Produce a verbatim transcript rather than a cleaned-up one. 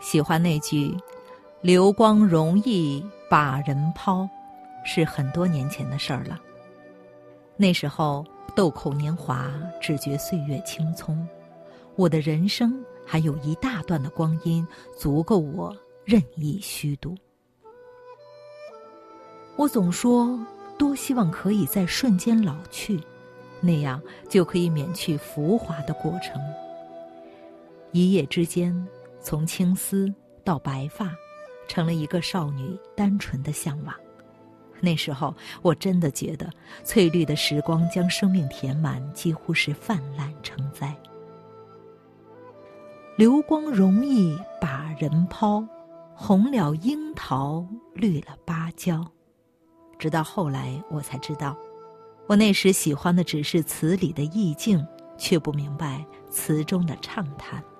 喜欢那句流光容易把人抛，是很多年前的事儿了。那时候豆蔻年华，只觉岁月青葱，我的人生还有一大段的光阴足够我任意虚度。我总说多希望可以在瞬间老去，那样就可以免去浮华的过程。一夜之间，从青丝到白发，成了一个少女单纯的向往。那时候我真的觉得翠绿的时光将生命填满，几乎是泛滥成灾。流光容易把人抛，红了樱桃，绿了芭蕉。直到后来我才知道，我那时喜欢的只是词里的意境，却不明白词中的畅谈。